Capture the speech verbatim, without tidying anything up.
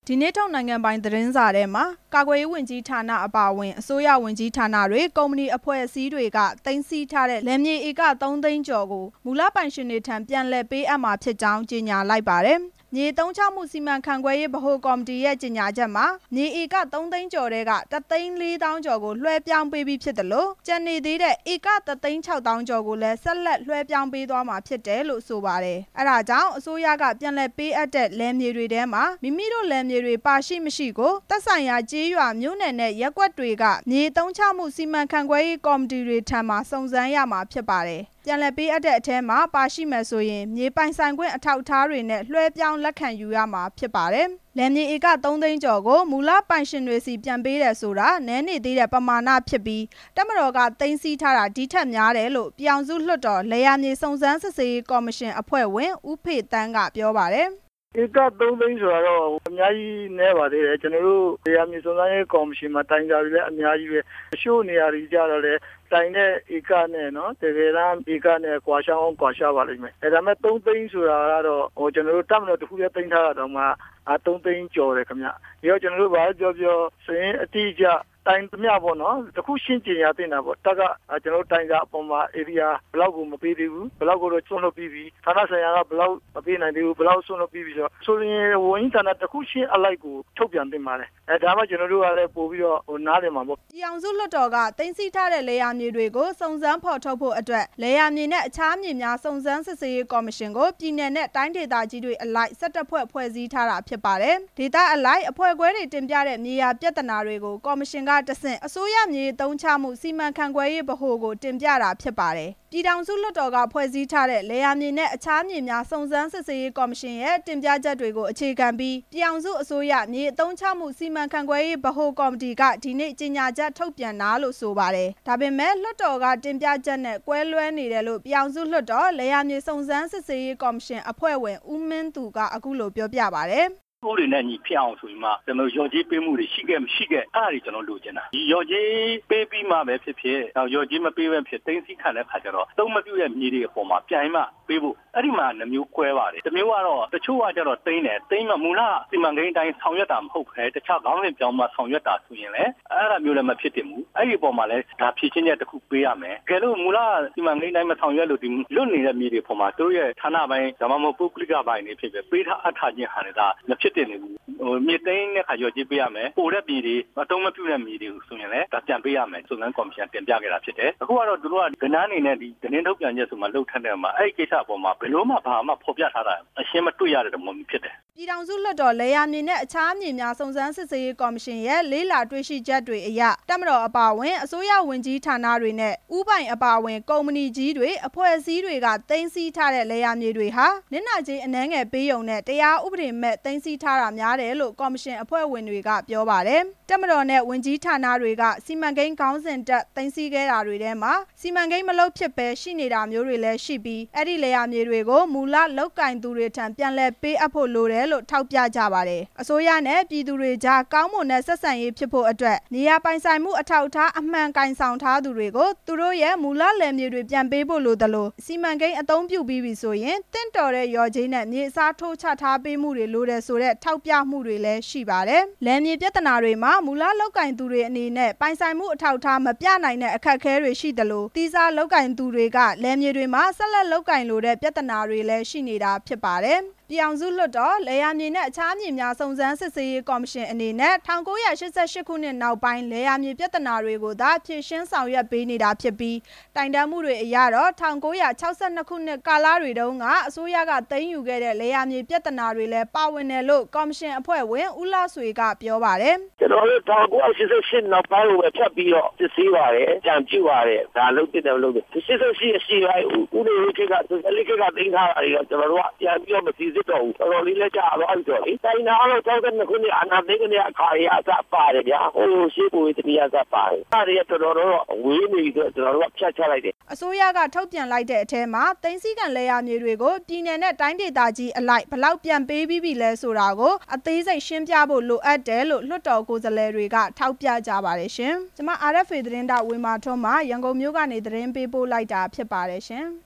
ဒီနေ့ထုတ်နိုင်ငံပိုင်သတင်းစာထဲမှာကာကွယ်ရေးဝန်ကြီးဌာနအပါအဝင်အစိုးရဝန်ကြီးဌာနတွေကုမ္ပဏီအဖွဲ့အစည်းတွေကသိမ်းဆည်းထားတဲ့လယ်မြေဧကသုံးသိန်းကျော်ကိုမူလပိုင်ရှင်တွေထံပြန်လည်ပေးအပ်မှာဖြစ်ကြောင်းကြေညာလိုက်ပါတယ်။မြေသုံးချမှုစီမံခန့်ခွဲရေးဗဟိုကော်မတီရဲ့ကြေညာချက်မှာမြေဧကသုံးသိန်းကျော်တွေကတစ်သိန်းလေးသောင်းကျော်ကိုလွှဲပြောင်းပေးပြီးဖြစ်တယ်လို့ကျန်နေသေးတဲ့ဧကတစ်သိန်းခြောက်သောင်းကျော်ကိုလည်းဆက်လက်လွှဲပြောင်းပေးသွားမှာဖြစ်တယ်လို့ဆိုပါတယ်။အဲဒါကြောင့်အစိုးရကပြန်လည်ပေးအပ်တဲ့လယ်မြေတွေထဲမှာမိမိတို့လယ်မြေတွေပါရှိမရှိကိုသက်ဆိုင်ရာကျေးရွာမြို့နယ်နဲ့ရပ်ကွက်တွေကမြေသုံးချမှုစီမံခန့်ခွဲရေးကော်မတီတွေထံမှစုံစမ်းရမှာဖြစ်ပါတယ်။ပြန်လည်ပေးအပ်တဲ့အထဲမှာပါရှိမယ်ဆိုရင်မြေပိုင်ဆိုင်ခွင့်အထောက်အထားတွေနဲ့လွှဲပြောင်းလက်ခံယူရမှာဖြစ်ပါတယ်။လယ်မြေဧကသုံးသိန်းကျော်ကိုမူလပိုင်ရှင်တွေစီပြန်ပေးတယ်ဆိုတာနည်းနေသေးတဲ့ပမာဏဖြစ်ပြီးတပ်မတော်ကသိမ်းဆည်းထားတာဒီထက်များတယ်လို့ပြည်အောင်စုလွှတ်တော်လယ်ယာမြေစုံစမ်းစစ်ဆေးရေးကော်မရှင်အဖွဲ့ဝင်ဦးဖေတန်းကပြောပါတယ်ဧကသုံးသိန်းဆိုတော့အများကြီးနည်းပါသေးတယ်ကျွန်တော်တို့တရားမြေစုံစမ်းရေးကော်မရှင်မှာတိုင်ကြပြီးလည်းအများကြီးပဲအရှို့နေရာကြီးကြတော့လေတိုင်တဲ့ဧကနဲ့နော်တကယ်တမ်းဧကနဲ့ကွာရှောင်းကွာရှားပါလိမ့်မယ်အဲဒါမဲ့သုံးသိန်းဆိုတာကတော့ဟိုကျွန်တော်တို့တပ်မတော်တစ်ခုလည်းသိမ်းထားတာတော့မှအသုံးသိန်းကျော်တယ်ခင်ဗျပြီးတော့ကျွန်တော်တို့ဘာပြောပြောဆိုရင်အတိအကျတိုင်သမျှပေါ့နော်တခုရှင်းကျင်ရတင်တာပေါ့တက်ကကျွန်တော်တိုင်ကအပေါ်မှာ area ဘလောက်ကိုမပေးသေးဘူးဘလောက်ကိုတော့ကျွန်းလို့ပြီးပြီဌာနဆိုင်ရာကဘလောက်မပေးနိုင်သေးဘူးဘလောက်ဆွန်းလို့ပြီးပြီဆိုတော့ဆိုရင်ဝန်ကြီးဌာနတခုရှင်းအလိုက်ကိုထုတ်ပြန်တင်ပါတယ်အဲဒါမှကျွန်တော်တို့ကလည်းပို့ပြီးတော့ဟိုနားလည်မှာပေါ့ပြည်အောင်စုလွှတ်တော်ကတင်စီထားတဲ့လေယာမြေတွေကိုစုံစမ်းဖော်ထုတ်ဖို့အတွက်လေယာမြေနဲ့အခြားမြေများစုံစမ်းစစ်ဆေးရေးကော်မရှင်ကိုပြည်내နဲ့တိုင်းဒေသကြီးတွေအလိုက်၁၁ဖွဲ့ဖွဲ့စည်းထားတာဖြစ်ပါတယ်ဒေသအလိုက်အဖွဲ့ခွဲတွေတင်ပြတဲ့မြေယာပြဿနာတွေကိုကော်မရှင်ကတဆင့်အစိုးရမြေသုံးချမှုစီမံခန့်ခွဲရေးဗဟိုကိုတင်ပြတာဖြစ်ပါတယ်ပြည်ထောင်စုလွှတ်တော်ကဖွဲ့စည်းထားတဲ့လေယာမြေနဲ့အခြားမြေများစုံစမ်းစစ်ဆေးရေးကော်မရှင်ရဲ့တင်ပြချက်တွေကိုအခြေခံပြီးပြည်ထောင်စုအစိုးရမြေအသုံးချမှုစီမံခန့်ခွဲရေးဗဟိုကော်မတီကဒီနေ့ကြေညာချက်ထုတ်ပြန်တာလို့ဆိုပါတယ်ဒါပေမဲ့လွှတ်တော်ကတင်ပြချက်နဲ့ကွဲလွဲနေတယ်လို့ပြည်ထောင်စုလွှတ်တော်လေယာမြေစုံစမ်းစစ်ဆေးရေးကော်မရှင်အဖွဲ့ဝင်ဦးမင်းသူကအခုလိုပြောပြပါတယ်ဥပဒေနဲ့ညီဖြစ်အောင်ဆိုရင်မှကျွန်တော်ရော်ကြီးပေးမှုတွေရှိခဲ့မရှိခဲ့အဲ့ဒါတွေကျွန်တော်လိုချင်တာဒီရော်ကြီးပေးပြီးမှပဲဖြစ်ဖြစ်နောက်ရော်ကြီးမပေးဘဲဖြစ်တင်းစီခံတဲ့ခါကျတော့သုံးမပြုတဲ့မြေတွေအပေါ်မှာပြန်မှပေးဖို့အဲ့ဒီမှာနှမျိုးကွဲပါတယ်တစ်မျိုးကတော့တချို့ကကျတော့တင်းတယ်တင်းမှမူလစီမံကိန်းတိုင်းဆောင်ရွက်တာမဟုတ်ပဲတခြားခေါင်းစဉ်ပြောင်းမှဆောင်ရွက်တာဆိုရင်လည်းအဲ့ဒါမျိုးလည်းမဖြစ်တင်ဘူးအဲ့ဒီအပေါ်မှာလည်းဒါဖြည့်ချင်းချက်တစ်ခုပေးရမယ်ကဲလို့မူလစီမံကိန်းတိုင်းမဆောင်ရွက်လို့ဒီလွတ်နေတဲ့မြေတွေပေါ်မှာတို့ရဲ့ဌာနပိုင်းဒါမှမဟုတ်ပုဂ္ဂလိကပိုင်းတွေဖြစ်ပဲပေးထားအထားခြင်းဟာလည်းဒါမဖြစ်တင်ဘူးဟိုမြေသိန်းနဲ့ခါရော်ကြီးပေးရမယ်ပိုတဲ့ပြည်တွေအတုံးမပြုတ်တဲ့မြေတွေဆိုရင်လည်းဒါပြန်ပေးရမယ်စုံစမ်းကော်မရှင်တင်ပြခဲ့တာဖြစ်တယ်အခုကတော့တို့ကကဏ္ဍအနေနဲ့ဒီတင်းထုတ်ပြန်ချက်ဆိုမှလှုပ်ထက်တဲ့မှာအဲ့ဒီကိစ္စအပေါ်မှာဘယ်လိုမှဘာမှဖော်ပြထားတာအရှင်းမတွေ့ရတဲ့ပုံမျိုးဖြစ်တယ်ပြည်ထောင်စုလွှတ်တော်လေယာမြေနဲ့အခြားမြေများစုံစမ်းစစ်ဆေးရေးကော်မရှင်ရဲ့လေးလာတွေ့ရှိချက်တွေအရတပ်မတော်အပါအဝင်အစိုးရဝန်ကြီးဌာနတွေနဲ့ဥပိုင်အပါအဝင်ကုမ္ပဏီကြီးတွေအဖွဲ့အစည်းတွေကသိမ်းဆည်းထားတဲ့လေယာမြေတွေဟာနစ်နာကြေးအနှဲငယ်ပေးရုံနဲ့တရားဥပဒေမဲ့သိမ်းဆည်းထားတာများတယ်လို့ကော်မရှင်အဖွဲ့ဝင်တွေကပြောပါတယ်တပ်မတော်နဲ့ဝန်ကြီးဌာနတွေကစီမံကိန်းခေါင်းစဉ်တက်သိမ်းဆည်းခဲ့တာတွေထဲမှာစီမံကိန်းမလုပ်ဖြစ်ပဲရှိနေတာမျိုးတွေလည်းရှိပြီးအဲ့ဒီလေယာမြေတွေကိုမူလလောက်ကင်သူတွေထံပြန်လည်ပေးအပ်ဖို့လိုတယ်လို့ထောက်ပြကြပါတယ်အစိုးရနဲ့ပြည်သူတွေကြားကောင်းမွန်တဲ့ဆက်ဆံရေးဖြစ်ဖို့အတွက်နေရာပိုင်ဆိုင်မှုအထောက်အထားအမှန်ကန်ဆောင်ထားသူတွေကိုသူတို့ရဲ့မူလလယ်မြေတွေပြန်ပေးဖို့လိုတယ်လို့စီမံကိန်းအသုံးပြုပြီးပြီဆိုရင်တင့်တော်တဲ့ရော်ကြီးနဲ့မြေအစားထိုးချထားပေးမှုတွေလိုတယ်ဆိုတဲ့ထောက်ပြမှုတွေလည်းရှိပါတယ်လယ်မြေပြဿနာတွေမှာမူလလောက်ကင်သူတွေအနေနဲ့ပိုင်ဆိုင်မှုအထောက်အထားမပြနိုင်တဲ့အခက်အခဲတွေရှိတယ်လို့တီးစားလောက်ကင်သူတွေကလယ်မြေတွေမှာဆက်လက်လောက်ကင်လိုတဲ့ပြဿနာတွေလည်းရှိနေတာဖြစ်ပါတယ်ပြည်အောင်စုလွှတ်တော်လေယာမြေနဲ့အခြားမြေများစုံစမ်းစစ်ဆေးရေးကော်မရှင်အနေနဲ့၁၉၈၈ခုနှစ်နောက်ပိုင်းလေယာမြေပြဿနာတွေကိုသာဖြေရှင်းဆောင်ရွက်ပေးနေတာဖြစ်ပြီးတိုင်တန်းမှုတွေအရတော့၁၉၆၂ခုနှစ်ကာလတွေတုန်းကအစိုးရကသိမ်းယူခဲ့တဲ့လေယာမြေပြဿနာတွေလည်းပါဝင်တယ်လို့ကော်မရှင်အဖွဲ့ဝင်ဦးလှဆွေကပြောပါတယ်ကျွန်တော်တို့၁၉၈၈နောက်ပိုင်းကိုပဲဖြတ်ပြီးတော့စစ်ဆေးပါတယ်ကြံပြူပါတယ်ဒါလုပ်တဲ့လုပ်တဲ့၈၈အရှိပိုင်းဦးနေဦးခေတ်ကဆိုရှယ်လစ်ခေတ်ကသိမ်းထားတာတွေတော့ကျွန်တော်တို့ကပြန်ပြီးတော့မစီစစ်တော့ဘူးတော်တော်လေးလက်ကြသွားပြီတော့လေတိုင်းနာတော့၆၂ခုနှစ်အာဏာသိမ်းတဲ့အခါရအစပါတယ်ဗျာဟိုရှိပွေတတိယစပါတယ်အဲ့ဒါတော်တော်တော့ဝေးနေပြီးတော့ကျွန်တော်တို့ကဖြတ်ချလိုက်တယ်အစိုးရကထုတ်ပြန်လိုက်တဲ့အထဲမှာသိမ်းဆည်းခံလေယာမြေတွေကိုပြည်내နဲ့တိုင်းဒေသကြီးအလိုက်ဘလောက်ပြန်ပေးပြီးပြီလဲဆိုတာကိုအသေးစိတ်ရှင်းပြဖို့လိုအပ်တယ်လို့လွှတ်တော်ကိုယ်စားလှယ်တွေကထောက်ပြကြပါတယ်ရှင်ကျွန်မ အာရ်အက်ဖ်အေ သတင်းတောက်ဝေမာထွန်းမှရန်ကုန်မြို့ကနေသတင်းပေးပို့လိုက်တာဖြစ်ပါတယ်ရှင်